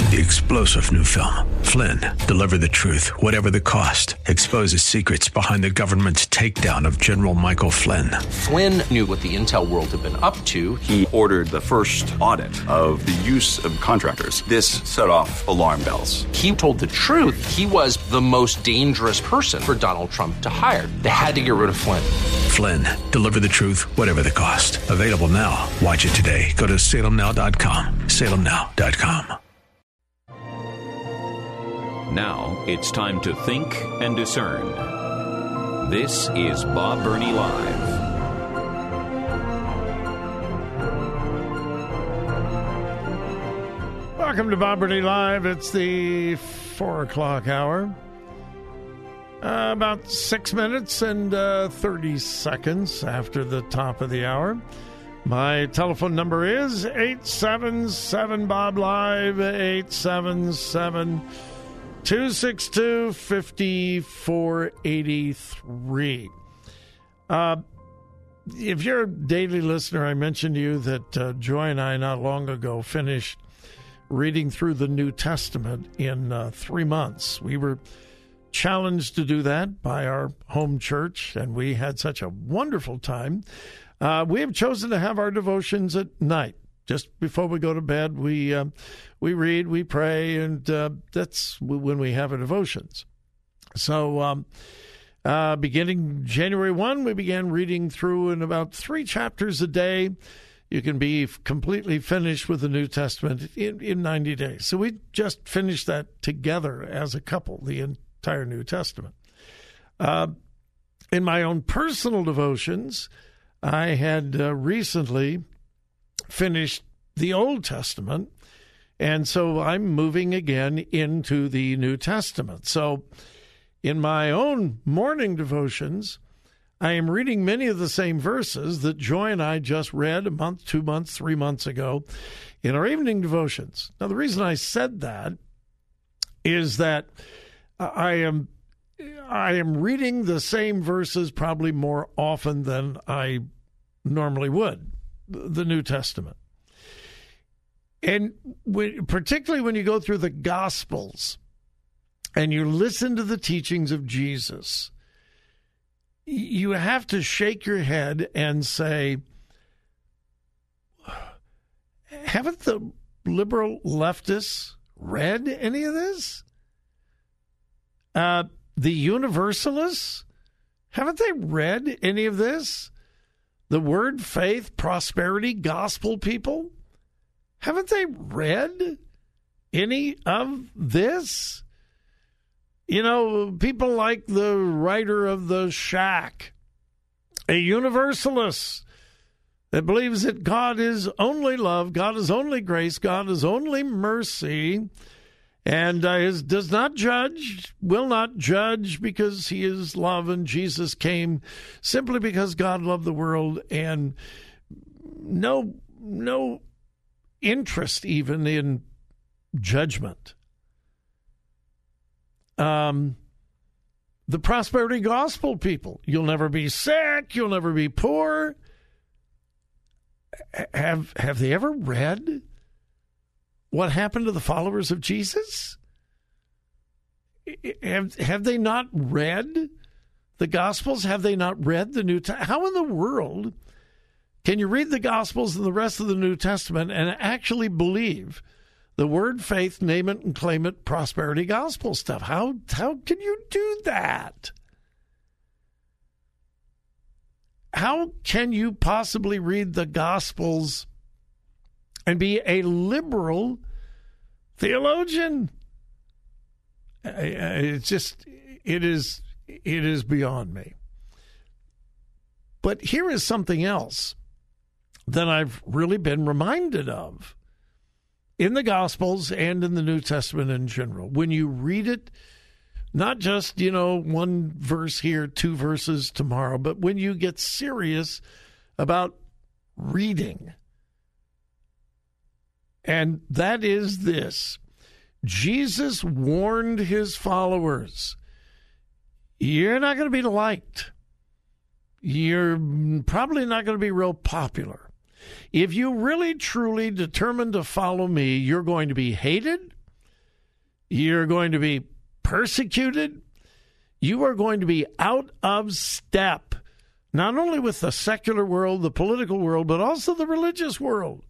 The explosive new film, Flynn, deliver the truth, whatever the cost, exposes secrets behind the government's takedown of General Michael Flynn. Flynn knew what the intel world had been up to. He ordered the first audit of the use of contractors. This set off alarm bells. He told the truth. He was the most dangerous person for Donald Trump to hire. They had to get rid of Flynn. Flynn, deliver the truth, whatever the cost. Available now. Watch it today. Go to salemnow.com. salemnow.com. Now it's time to think and discern. This is Bob Burney Live. Welcome to Bob Burney Live. It's the 4 o'clock hour. About 6 minutes and 30 seconds after the top of the hour. My telephone number is 877-BOB-LIVE, 877-262-5483. If you're a daily listener, I mentioned to you that Joy and I not long ago finished reading through the New Testament in 3 months. We were challenged to do that by our home church, and we had such a wonderful time. We have chosen to have our devotions at night. Just before we go to bed, we read, we pray, and that's when we have our devotions. So beginning January 1, we began reading through in about 3 chapters a day. You can be completely finished with the New Testament in 90 days. So we just finished that together as a couple, the entire New Testament. In my own personal devotions, I had recently finished the Old Testament, and so I'm moving again into the New Testament. So in my own morning devotions, I am reading many of the same verses that Joy and I just read a month, 2 months, 3 months ago in our evening devotions. Now, the reason I said that is that I am reading the same verses probably more often than I normally would, the New Testament. And particularly when you go through the Gospels and you listen to the teachings of Jesus, you have to shake your head and say, haven't the liberal leftists read any of this? The Universalists, haven't they read any of this? The Word, Faith, Prosperity, Gospel people, haven't they read any of this? You know, people like the writer of The Shack, a Universalist that believes that God is only love, God is only grace, God is only mercy, and does not judge, will not judge because he is love, and Jesus came simply because God loved the world, and no interest even in judgment. The prosperity gospel people, you'll never be sick, you'll never be poor. Have they ever read what happened to the followers of Jesus? Have they not read the Gospels? Have they not read the New Testament? How in the world can you read the Gospels and the rest of the New Testament and actually believe the Word, Faith, name it and claim it, prosperity gospel stuff? How can you do that? How can you possibly read the Gospels and be a liberal theologian? It is beyond me. But here is something else that I've really been reminded of in the Gospels and in the New Testament in general. When you read it, not just, one verse here, 2 verses tomorrow, but when you get serious about reading. And that is this. Jesus warned his followers, you're not going to be liked. You're probably not going to be real popular. If you really, truly determine to follow me, you're going to be hated, You're going to be persecuted. You are going to be out of step, not only with the secular world, the political world, but also the religious world.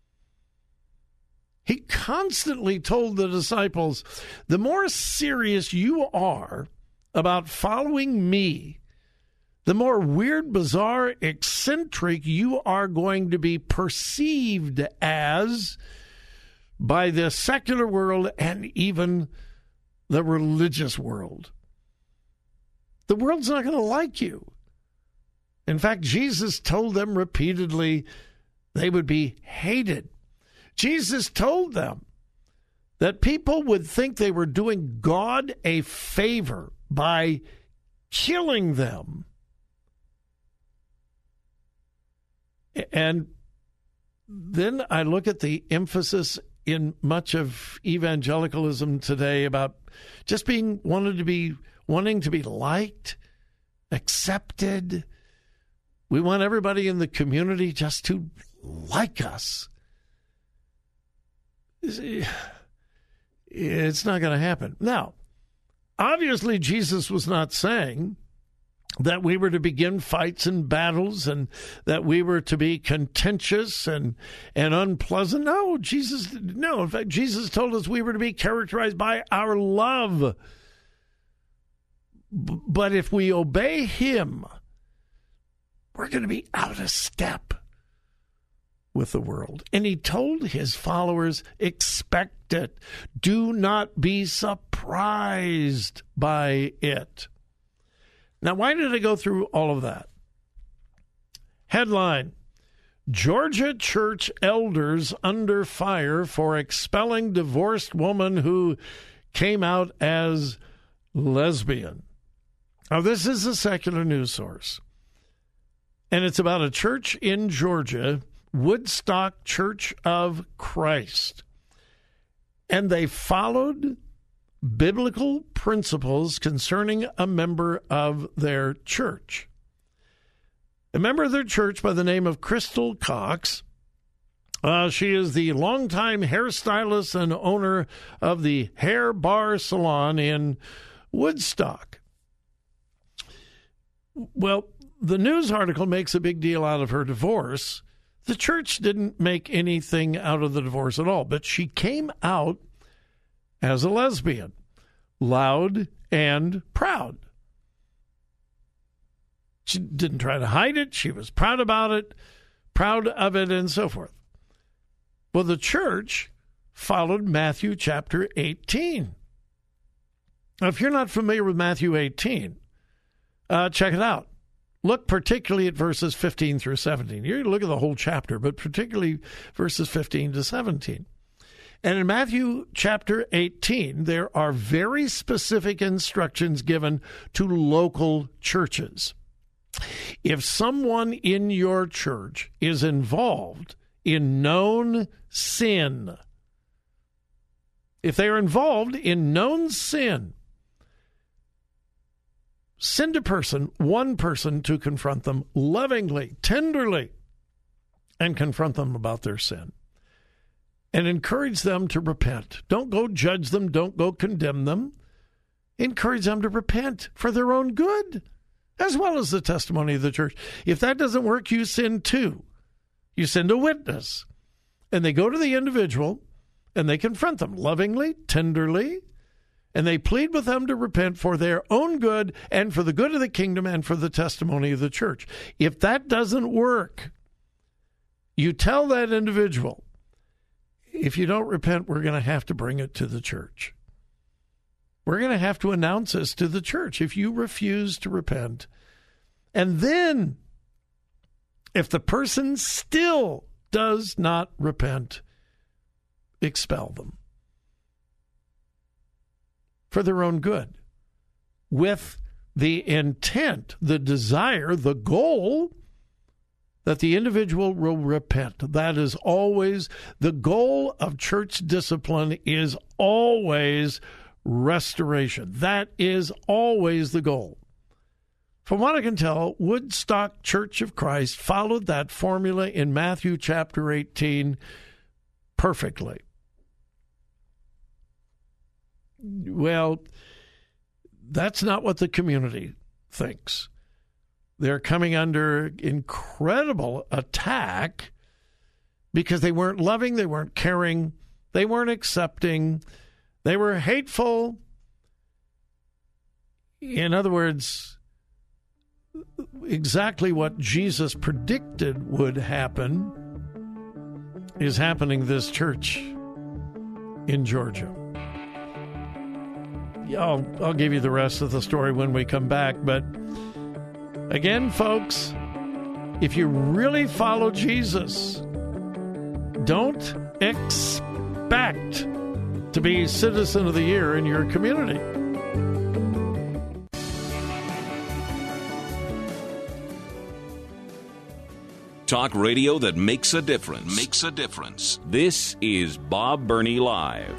He constantly told the disciples, the more serious you are about following me, the more weird, bizarre, eccentric you are going to be perceived as by the secular world and even the religious world. The world's not going to like you. In fact, Jesus told them repeatedly they would be hated. Jesus told them that people would think they were doing God a favor by killing them. And then I look at the emphasis in much of evangelicalism today about just wanting to be liked, accepted. We want everybody in the community just to like us. It's not going to happen. Now, obviously, Jesus was not saying that we were to begin fights and battles and that we were to be contentious and unpleasant. No, in fact, Jesus told us we were to be characterized by our love. But if we obey him, we're going to be out of step with the world. And he told his followers, expect it. Do not be surprised by it. Now, why did I go through all of that? Headline, Georgia church elders under fire for expelling divorced woman who came out as lesbian. Now, this is a secular news source, and it's about a church in Georgia, Woodstock Church of Christ. And they followed biblical principles concerning a member of their church. A member of their church by the name of Crystal Cox. She is the longtime hairstylist and owner of the Hair Bar Salon in Woodstock. Well, the news article makes a big deal out of her divorce. The church didn't make anything out of the divorce at all, but she came out as a lesbian, loud and proud. She didn't try to hide it. She was proud about it, proud of it, and so forth. Well, the church followed Matthew chapter 18. Now, if you're not familiar with Matthew 18, check it out. Look particularly at verses 15 through 17. You're going to look at the whole chapter, but particularly verses 15 to 17. And in Matthew chapter 18, there are very specific instructions given to local churches. If someone in your church is involved in known sin, if they are involved in known sin, send one person to confront them lovingly, tenderly, and confront them about their sin. And encourage them to repent. Don't go judge them. Don't go condemn them. Encourage them to repent for their own good, as well as the testimony of the church. If that doesn't work, you send two. You send a witness. And they go to the individual, and they confront them lovingly, tenderly, and they plead with them to repent for their own good and for the good of the kingdom and for the testimony of the church. If that doesn't work, you tell that individual, if you don't repent, we're going to have to bring it to the church. We're going to have to announce this to the church if you refuse to repent. And then, if the person still does not repent, expel them. For their own good, with the intent, the desire, the goal that the individual will repent. That is always the goal of church discipline, is always restoration. That is always the goal. From what I can tell, Woodstock Church of Christ followed that formula in Matthew chapter 18 perfectly. Well, that's not what the community thinks. They're coming under incredible attack because they weren't loving, they weren't caring, they weren't accepting, they were hateful. In other words, exactly what Jesus predicted would happen is happening this church in Georgia. I'll give you the rest of the story when we come back. But again, folks, if you really follow Jesus, don't expect to be Citizen of the Year in your community. Talk radio that makes a difference. Makes a difference. This is Bob Burney Live.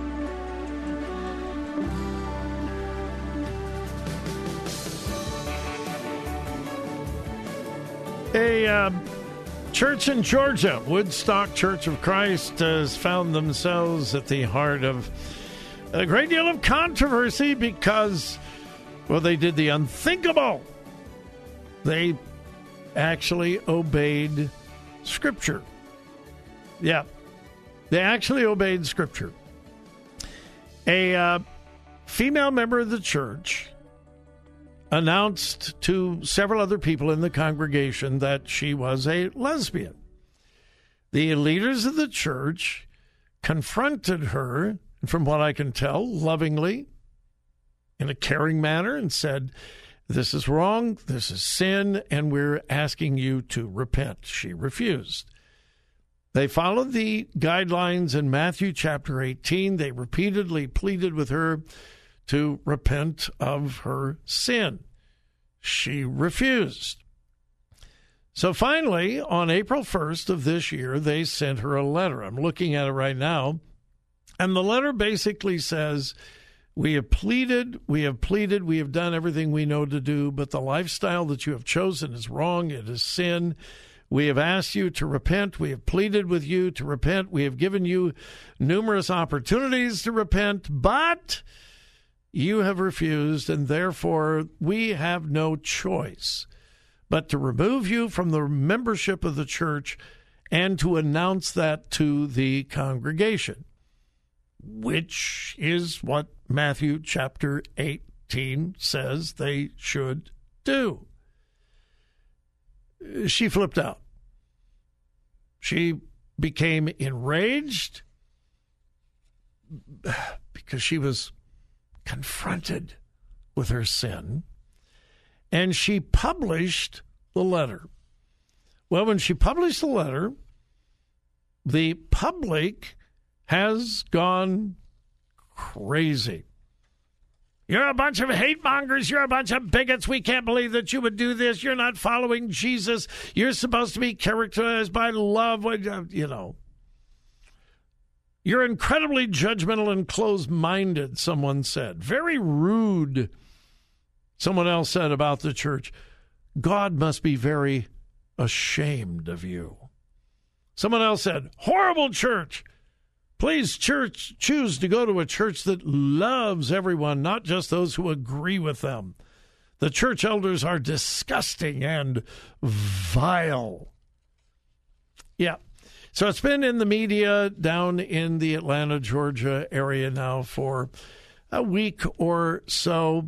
A church in Georgia, Woodstock Church of Christ, has found themselves at the heart of a great deal of controversy because, well, they did the unthinkable. They actually obeyed Scripture. Yeah, they actually obeyed Scripture. A female member of the church announced to several other people in the congregation that she was a lesbian. The leaders of the church confronted her, from what I can tell, lovingly, in a caring manner, and said, "This is wrong, this is sin, and we're asking you to repent." She refused. They followed the guidelines in Matthew chapter 18. They repeatedly pleaded with her to repent of her sin. She refused. So finally, on April 1st of this year, they sent her a letter. I'm looking at it right now. And the letter basically says, we have pleaded, we have done everything we know to do, but the lifestyle that you have chosen is wrong. It is sin. We have asked you to repent. We have pleaded with you to repent. We have given you numerous opportunities to repent, but you have refused, and therefore we have no choice but to remove you from the membership of the church and to announce that to the congregation, which is what Matthew chapter 18 says they should do. She flipped out. She became enraged because she was confronted with her sin, and she published the letter. Well, when she published the letter, the public has gone crazy. You're a bunch of hate mongers. You're a bunch of bigots. We can't believe that you would do this. You're not following Jesus. You're supposed to be characterized by love. You know. You're incredibly judgmental and closed-minded, someone said. Very rude, someone else said about the church. God must be very ashamed of you. Someone else said, horrible church. Please, church, choose to go to a church that loves everyone, not just those who agree with them. The church elders are disgusting and vile. Yeah. So it's been in the media down in the Atlanta, Georgia area now for a week or so.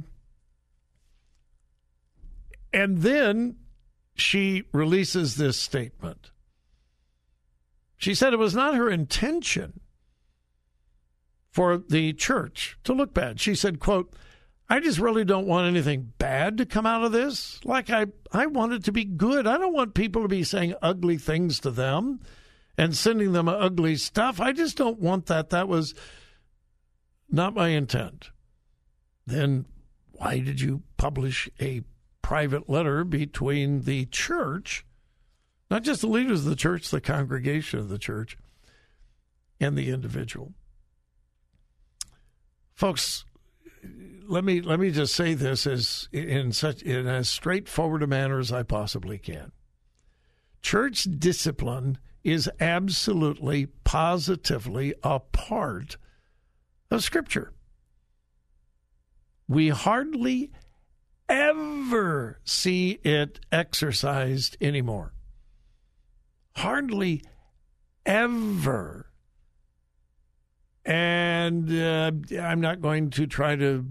And then she releases this statement. She said it was not her intention for the church to look bad. She said, quote, I just really don't want anything bad to come out of this. Like I want it to be good. I don't want people to be saying ugly things to them and sending them ugly stuff. I just don't want that. That was not my intent. Then why did you publish a private letter between the church, not just the leaders of the church, the congregation of the church, and the individual? Folks, let me just say this in as straightforward a manner as I possibly can. Church discipline is absolutely, positively a part of Scripture. we hardly ever see it exercised anymore. Hardly ever. And I'm not going to try to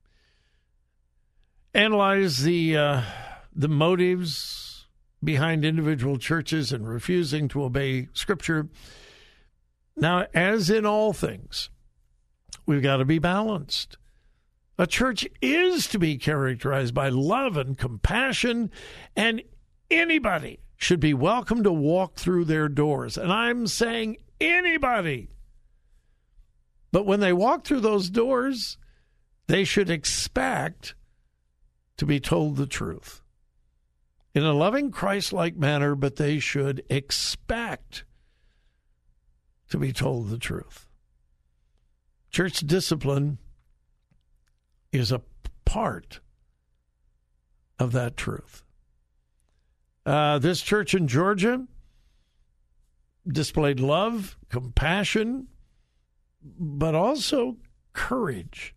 analyze the motives behind individual churches and refusing to obey Scripture. Now, as in all things, we've got to be balanced. A church is to be characterized by love and compassion, and anybody should be welcome to walk through their doors. And I'm saying anybody. But when they walk through those doors, they should expect to be told the truth in a loving, Christ-like manner, but they should expect to be told the truth. Church discipline is a part of that truth. This church in Georgia displayed love, compassion, but also courage.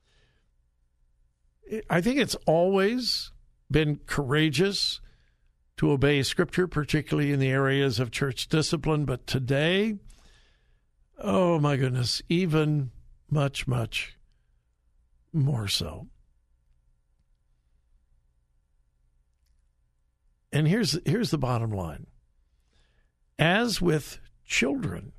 I think it's always been courageous to obey Scripture, particularly in the areas of church discipline. But today, oh my goodness, even much, much more so. And here's the bottom line. As with children,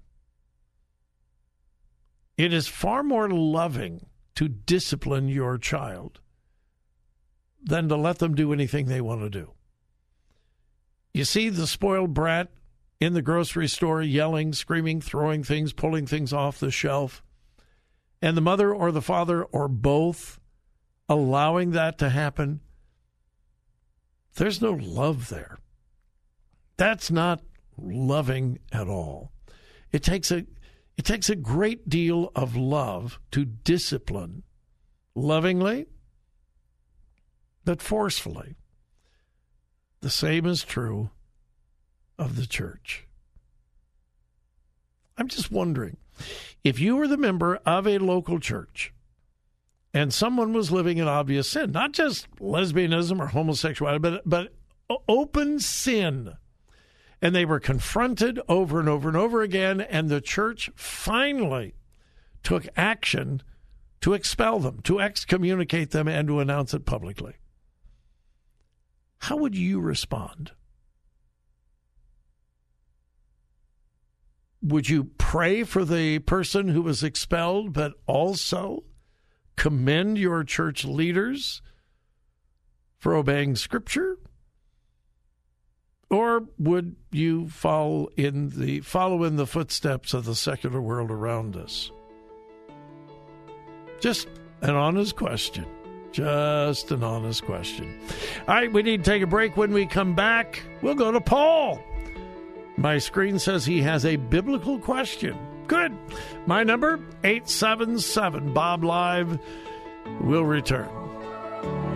it is far more loving to discipline your child than to let them do anything they want to do. You see the spoiled brat in the grocery store yelling, screaming, throwing things, pulling things off the shelf, and the mother or the father or both allowing that to happen. There's no love there. That's not loving at all. It takes a great deal of love to discipline lovingly, but forcefully. The same is true of the church. I'm just wondering, if you were the member of a local church and someone was living in obvious sin, not just lesbianism or homosexuality, but open sin, and they were confronted over and over and over again, and the church finally took action to expel them, to excommunicate them, and to announce it publicly. How would you respond? Would you pray for the person who was expelled, but also commend your church leaders for obeying Scripture? Or would you follow in the footsteps of the secular world around us? Just an honest question. Just an honest question. All right, we need to take a break. When we come back, we'll go to Paul. My screen says he has a biblical question. Good. My number, 877-BOB-LIVE. We'll return.